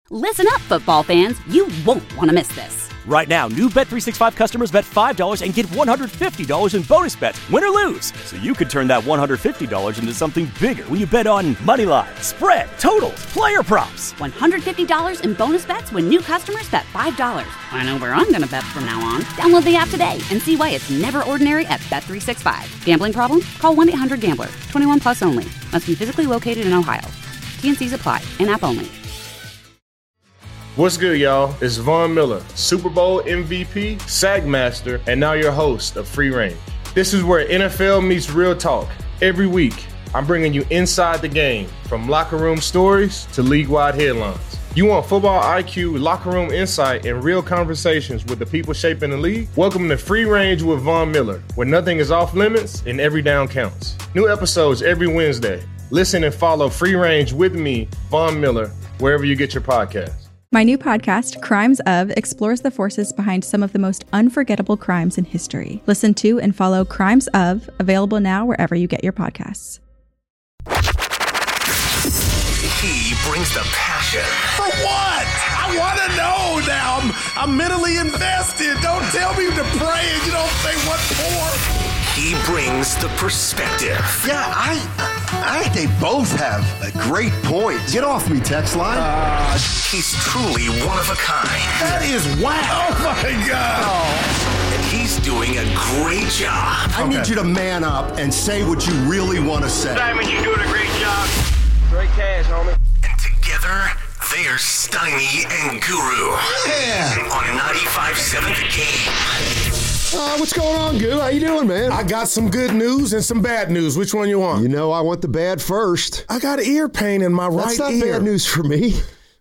Listen up, football fans. You won't want to miss this. Right now, new Bet365 customers bet $5 and get $150 in bonus bets, win or lose. So you could turn that $150 into something bigger when you bet on money line, spread, totals, player props. $150 in bonus bets when new customers bet $5. I know where I'm going to bet from now on. Download the app today and see why it's never ordinary at Bet365. Gambling problem? Call 1-800-GAMBLER. 21 plus only. Must be physically located in Ohio. T&Cs apply. In-app only. What's good, y'all? It's Von Miller, Super Bowl MVP, Sack Master, and now your host of Free Range. This is where NFL meets real talk. Every week, I'm bringing you inside the game, from locker room stories to league-wide headlines. You want football IQ, locker room insight, and real conversations with the people shaping the league? Welcome to Free Range with Von Miller, where nothing is off limits and every down counts. New episodes every Wednesday. Listen and follow Free Range with me, Von Miller, wherever you get your podcasts. My new podcast, Crimes Of, explores the forces behind some of the most unforgettable crimes in history. Listen to and follow Crimes Of, available now wherever you get your podcasts. He brings the passion. For what? I want to know now. I'm mentally invested. Don't tell me to pray and you don't say what for. He brings the perspective. Yeah, I think they both have a great point. Get off me, text line. He's truly one of a kind. That is wow. Oh, my God. And he's doing a great job. I need you to man up and say what you really want to say. Diamond, you're doing a great job. Great cash, homie. And together, they are Steiny and Guru. Yeah. On 95.7 The Game. What's going on, Goo? How you doing, man? I got some good news and some bad news. Which one you want? You know I want the bad first. I got ear pain in my right ear. That's not bad news for me.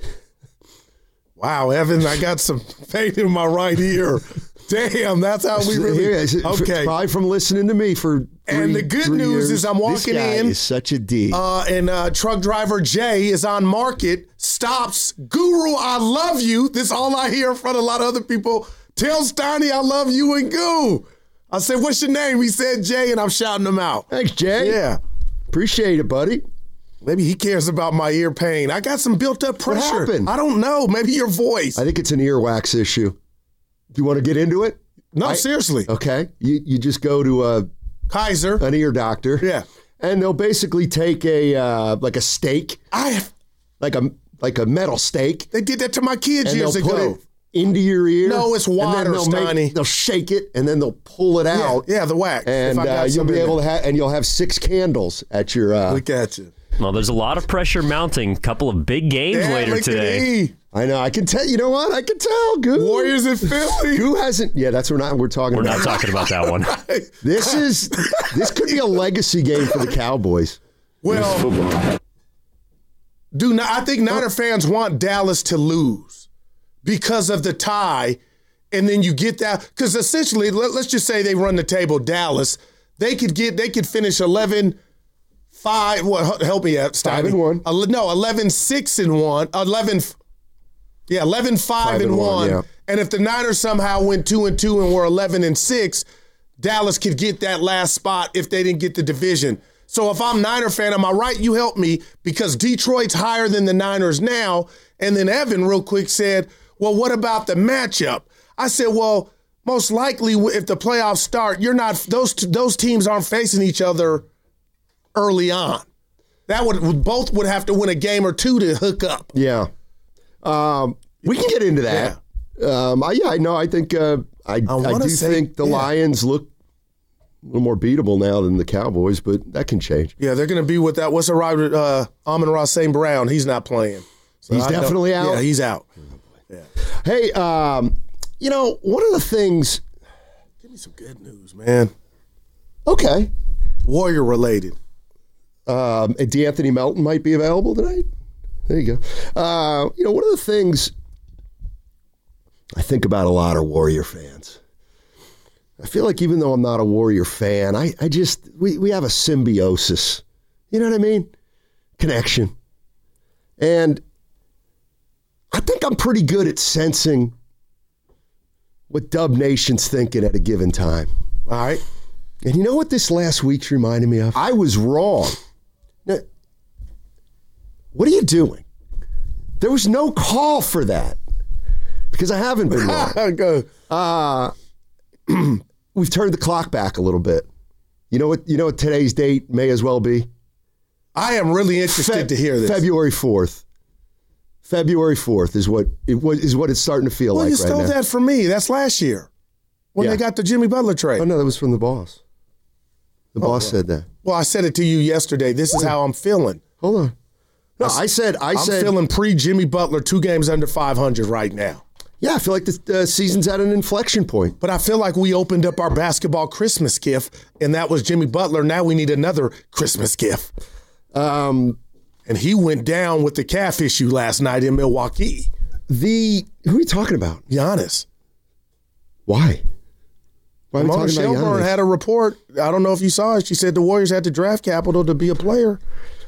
Wow, Evan, I got some pain in my right ear. Damn, that's how we really... Okay. Probably from listening to me for And the good news is I'm walking in. This guy is such a D. And truck driver Jay is on market, stops. Guru, I love you. This is all I hear in front of a lot of other people. Tell Steiny I love you and Goo. I said, what's your name? He said Jay, and I'm shouting him out. Thanks, Jay. Yeah. Appreciate it, buddy. Maybe he cares about my ear pain. I got some built-up pressure. What happened? I don't know. Maybe your voice. I think it's an earwax issue. Do you want to get into it? No, seriously. Okay. You just go to Kaiser, an ear doctor. Yeah. And they'll basically take a stake. Like a metal stake. They did that to my kids years ago. Put it into your ear. No, it's water, Steiny. They'll shake it and then they'll pull it out. Yeah, the wax. And you'll be able to have, and you'll have 6 candles at your. Look at you. Well, there's a lot of pressure mounting. Couple of big games later today. I know. I can tell. You know what? I can tell. Goo. Warriors in Philly. Goo hasn't. Yeah, that's what we're talking about. We're not talking about that one. This could be a legacy game for the Cowboys. Well, dude, I think Niner fans want Dallas to lose because of the tie, and then you get that because essentially, let's just say they run the table. Dallas, they could finish 11-5. What? Help me out, Steiny. 5-1. No, 11-6-1. 11-5-1. Yeah. And if the Niners somehow went 2-2 and were 11-6, Dallas could get that last spot if they didn't get the division. So if I'm Niner fan, am I right? You help me because Detroit's higher than the Niners now. And then Evan real quick said, well, what about the matchup? I said, well, most likely if the playoffs start, you're not those teams aren't facing each other early on. Both would have to win a game or two to hook up. Yeah. We can get into that. Yeah. I know. I think I do think the Lions look a little more beatable now than the Cowboys, but that can change. Yeah, they're going to be with that. What's the right Amon-Ra St. Brown? He's not playing. So he's definitely out? Yeah, he's out. Yeah. Hey, one of the things. Give me some good news, man. Okay. Warrior related. D'Anthony Melton might be available tonight. There you go. One of the things I think about a lot are Warrior fans. I feel like even though I'm not a Warrior fan, we have a symbiosis. You know what I mean? Connection. And I think I'm pretty good at sensing what Dub Nation's thinking at a given time. All right. And you know what this last week's reminded me of? I was wrong. Now, what are you doing? There was no call for that because I haven't been wrong. We've turned the clock back a little bit. You know what today's date may as well be? I am really interested to hear this. February 4th. February 4th is what it's starting to feel like right now. Well, you stole that from me. That's last year when they got the Jimmy Butler trade. Oh, no, that was from the boss. The boss said that. Well, I said it to you yesterday. This is how I'm feeling. Hold on. No, I said I'm feeling pre-Jimmy Butler, 2 games under 500 right now. Yeah, I feel like the season's at an inflection point. But I feel like we opened up our basketball Christmas gift, and that was Jimmy Butler. Now we need another Christmas gift. And he went down with the calf issue last night in Milwaukee. Who are you talking about? Giannis. Why? Why are we talking about Shelburne Giannis? had a report. I don't know if you saw it. She said the Warriors had the draft capital to be a player.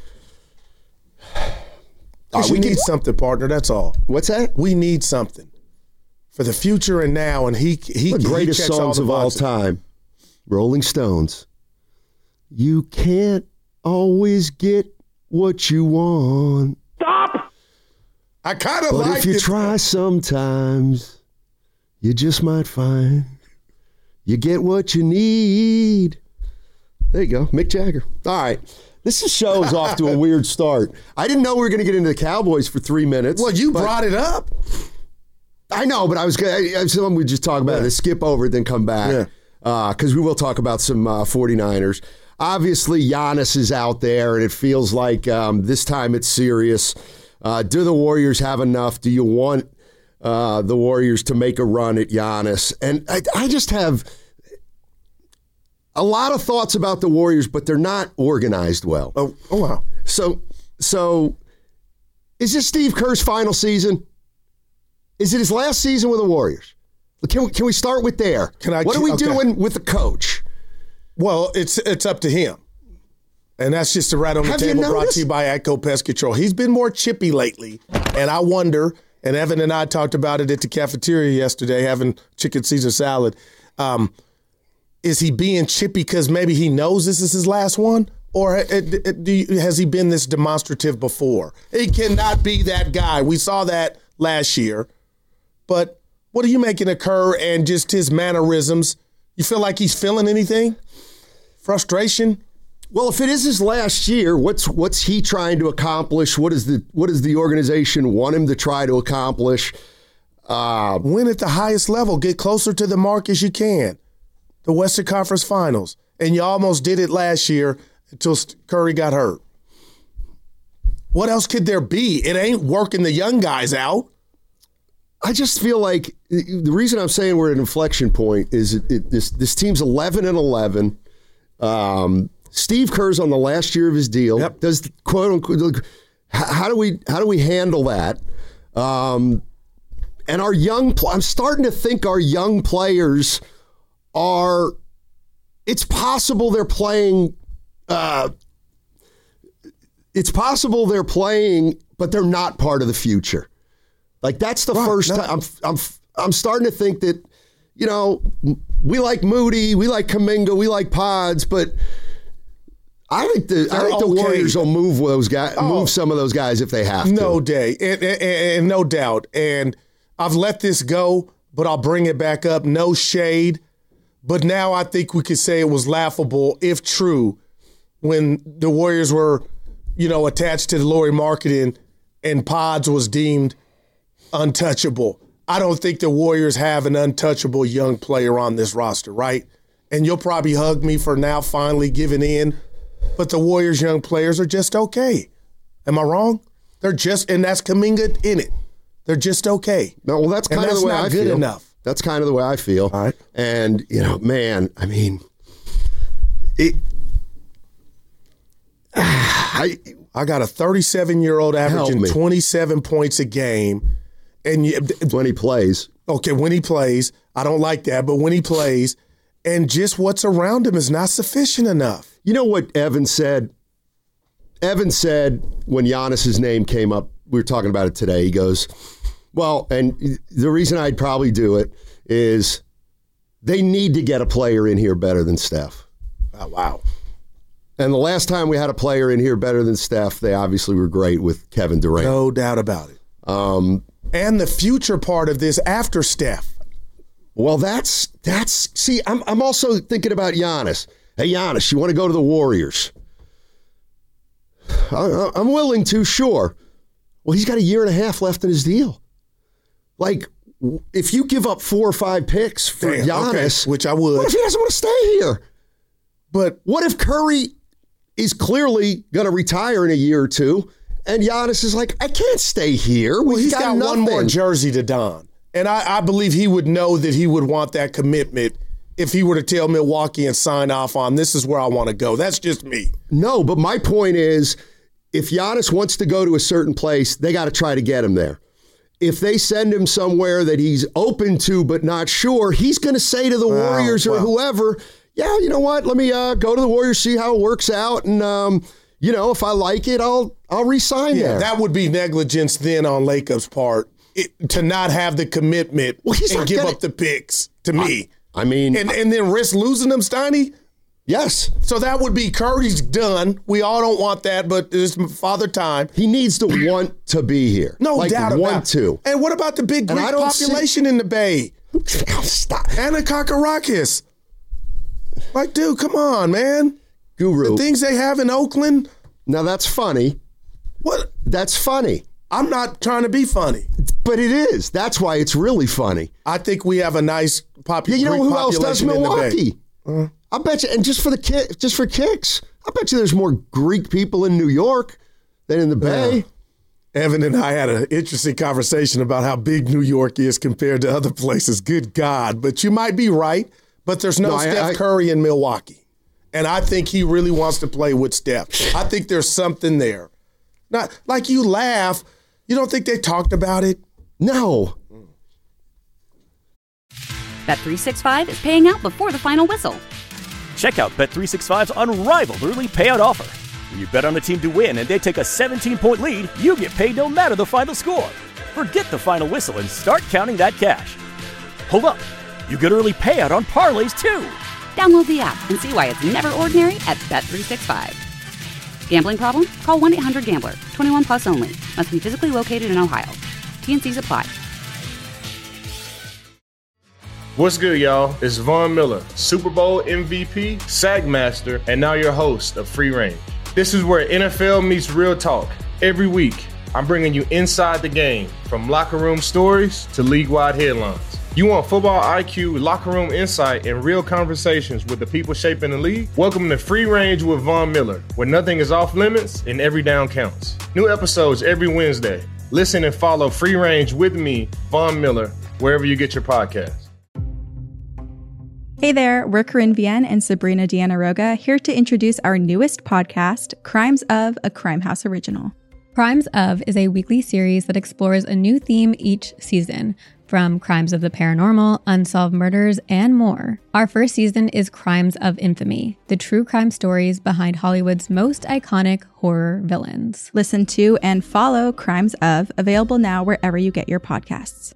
We need something, partner. That's all. What's that? We need something for the future and now. And he the greatest songs of all time, Rolling Stones. You can't always get what you want. Stop! I kind of like it. But if you it. try sometimes, you just might find you get what you need. There you go, Mick Jagger. All right. This show is off to a weird start. I didn't know we were going to get into the Cowboys for 3 minutes. Well, you brought it up. I know, but I was going we just talk about it, skip over it, then come back. Because we will talk about some 49ers. Obviously, Giannis is out there, and it feels like this time it's serious. Do the Warriors have enough? Do you want the Warriors to make a run at Giannis? And I just have a lot of thoughts about the Warriors, but they're not organized well. Oh wow. So is this Steve Kerr's final season? Is it his last season with the Warriors? Can we start with there? What are we doing with the coach? Well, it's up to him. And that's just a right on the table brought to you by ATCO Pest Control. He's been more chippy lately, and I wonder, and Evan and I talked about it at the cafeteria yesterday, having chicken Caesar salad. Is he being chippy because maybe he knows this is his last one? Or has he been this demonstrative before? He cannot be that guy. We saw that last year. But what are you making occur and just his mannerisms? You feel like he's feeling anything? Frustration? Well, if it is his last year, what's he trying to accomplish? What does the organization want him to try to accomplish? Win at the highest level. Get closer to the mark as you can. The Western Conference Finals. And you almost did it last year until Curry got hurt. What else could there be? It ain't working the young guys out. I just feel like the reason I'm saying we're at an inflection point is this team's 11-11. Steve Kerr's on the last year of his deal. Yep. Does quote unquote? How do we handle that? And our I'm starting to think our young players are. It's possible they're playing. It's possible they're playing, but they're not part of the future. Like that's the first time I'm starting to think that, you know, we like Moody, we like Kuminga, we like Pods, but I think the Warriors will move those guys, move some of those guys if they have to. No day, and no doubt. And I've let this go, but I'll bring it back up. No shade, but now I think we could say it was laughable, if true, when the Warriors were, attached to the Lauri Markkanen and Pods was deemed untouchable. I don't think the Warriors have an untouchable young player on this roster, right? And you'll probably hug me for now finally giving in, but the Warriors' young players are just okay. Am I wrong? They're just, and that's Kuminga in it. They're just okay. No, well, that's kind of the way I feel. Good enough. That's kind of the way I feel. All right. And, man, I mean, I got a 37-year-old averaging 27 points a game. And when he plays. Okay, when he plays. I don't like that, but when he plays, and just what's around him is not sufficient enough. You know what Evan said? Evan said when Giannis's name came up, we were talking about it today, he goes, well, and the reason I'd probably do it is they need to get a player in here better than Steph. Oh, wow. And the last time we had a player in here better than Steph, they obviously were great with Kevin Durant. No doubt about it. And the future part of this after Steph. Well, that's see, I'm also thinking about Giannis. Hey, Giannis, you want to go to the Warriors? I'm willing to, sure. Well, he's got a year and a half left in his deal. Like, if you give up 4 or 5 picks for Giannis, which I would. What if he doesn't want to stay here? But what if Curry is clearly going to retire in a year or two, and Giannis is like, I can't stay here. Well, he's got one more jersey to don. And I believe he would know that he would want that commitment if he were to tell Milwaukee and sign off on, this is where I want to go. That's just me. No, but my point is, if Giannis wants to go to a certain place, they got to try to get him there. If they send him somewhere that he's open to but not sure, he's going to say to the Warriors or whoever, yeah, you know what, let me go to the Warriors, see how it works out, and if I like it, I'll re-sign there. That would be negligence then on Lacob's part. To not have the commitment and give up the picks to me. I mean. And then risk losing them, Steiny? Yes. So that would be Curry's done. We all don't want that, but it's Father Time. He needs to want to be here. No doubt about it. And what about the big Greek population in the Bay? Stop. Anna Kakarakis. Like, dude, come on, man. Guru. The things they have in Oakland. Now, that's funny. What? That's funny. I'm not trying to be funny. But it is. That's why it's really funny. I think we have a nice population. You know who else does Milwaukee? I bet you, and just for kicks, I bet you there's more Greek people in New York than in the Bay. Evan and I had an interesting conversation about how big New York is compared to other places. Good God. But you might be right. But there's no Steph Curry in Milwaukee. And I think he really wants to play with Steph. I think there's something there. Not like you laugh. You don't think they talked about it? No. Bet365 is paying out before the final whistle. Check out Bet365's unrivaled early payout offer. When you bet on a team to win and they take a 17-point lead, you get paid no matter the final score. Forget the final whistle and start counting that cash. Hold up. You get early payout on parlays, too. Download the app and see why it's never ordinary at Bet365. Gambling problem? Call 1-800-GAMBLER. 21 plus only. Must be physically located in Ohio. T&Cs apply. What's good, y'all? It's Von Miller, Super Bowl MVP, SAG Master, and now your host of Free Range. This is where NFL meets real talk. Every week, I'm bringing you inside the game, from locker room stories to league-wide headlines. You want football IQ, locker room insight, and real conversations with the people shaping the league? Welcome to Free Range with Von Miller, where nothing is off limits and every down counts. New episodes every Wednesday. Listen and follow Free Range with me, Von Miller, wherever you get your podcasts. Hey there, we're Corinne Vienne and Sabrina Deanna Roga, here to introduce our newest podcast, Crimes of, a Crime House original. Crimes of is a weekly series that explores a new theme each season, from crimes of the paranormal, unsolved murders, and more. Our first season is Crimes of Infamy, the true crime stories behind Hollywood's most iconic horror villains. Listen to and follow Crimes of, available now wherever you get your podcasts.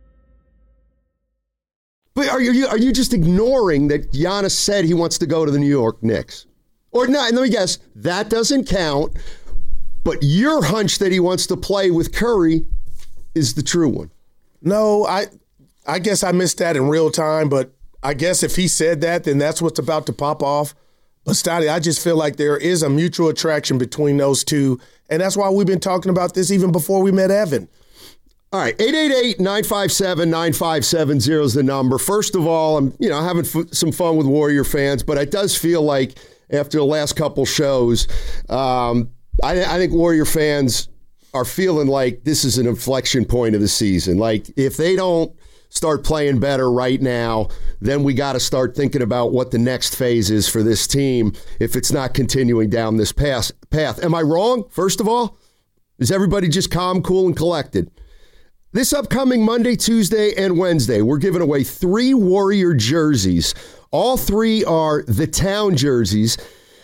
But are you just ignoring that Giannis said he wants to go to the New York Knicks? Or not, and let me guess, that doesn't count, but your hunch that he wants to play with Curry is the true one. No, I guess I missed that in real time, but I guess if he said that, then that's what's about to pop off. But Stotty, I just feel like there is a mutual attraction between those two, and that's why we've been talking about this even before we met Evan. All right, 888-957-9570 is the number. First of all, I'm having some fun with Warrior fans, but it does feel like after the last couple shows, I think Warrior fans are feeling like this is an inflection point of the season. Like, if they don't start playing better right now, then we got to start thinking about what the next phase is for this team if it's not continuing down this path. Am I wrong, first of all? Is everybody just calm, cool, and collected? This upcoming Monday, Tuesday, and Wednesday, we're giving away 3 Warrior jerseys. All 3 are the town jerseys.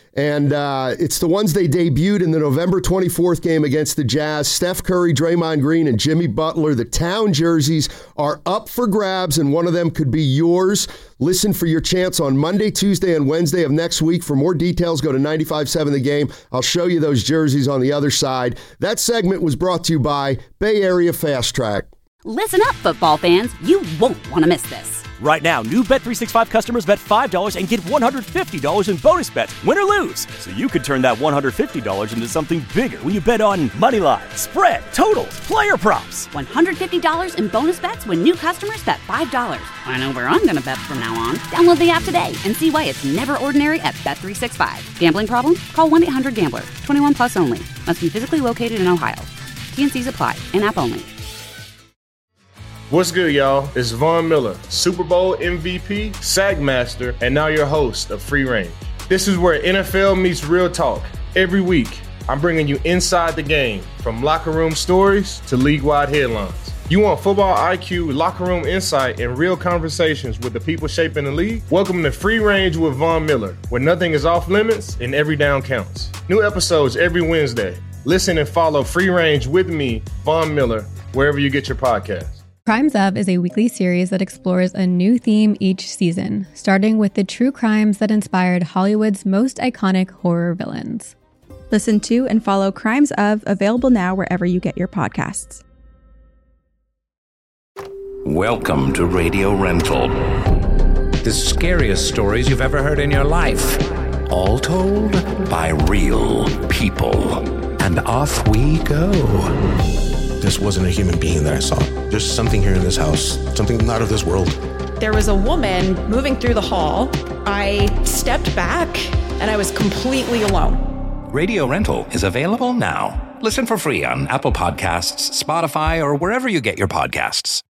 And it's the ones they debuted in the November 24th game against the Jazz. Steph Curry, Draymond Green, and Jimmy Butler. The town jerseys are up for grabs, and one of them could be yours. Listen for your chance on Monday, Tuesday, and Wednesday of next week. For more details, go to 95.7 The Game. I'll show you those jerseys on the other side. That segment was brought to you by Bay Area Fast Track. Listen up, football fans. You won't want to miss this. Right now, new Bet365 customers bet $5 and get $150 in bonus bets, win or lose. So you could turn that $150 into something bigger when you bet on moneyline, spread, totals, player props. $150 in bonus bets when new customers bet $5. I know where I'm going to bet from now on. Download the app today and see why it's never ordinary at Bet365. Gambling problem? Call 1-800-GAMBLER. 21 plus only. Must be physically located in Ohio. T&Cs apply. In-app only. What's good, y'all? It's Von Miller, Super Bowl MVP, Sagmaster, and now your host of Free Range. This is where NFL meets real talk. Every week, I'm bringing you inside the game, from locker room stories to league-wide headlines. You want football IQ, locker room insight, and real conversations with the people shaping the league? Welcome to Free Range with Von Miller, where nothing is off limits and every down counts. New episodes every Wednesday. Listen and follow Free Range with me, Von Miller, wherever you get your podcasts. Crimes Of is a weekly series that explores a new theme each season, starting with the true crimes that inspired Hollywood's most iconic horror villains. Listen to and follow Crimes Of, available now wherever you get your podcasts. Welcome to Radio Rental. The scariest stories you've ever heard in your life. All told by real people. And off we go. This wasn't a human being that I saw. There's something here in this house, something not of this world. There was a woman moving through the hall. I stepped back and I was completely alone. Radio Rental is available now. Listen for free on Apple Podcasts, Spotify, or wherever you get your podcasts.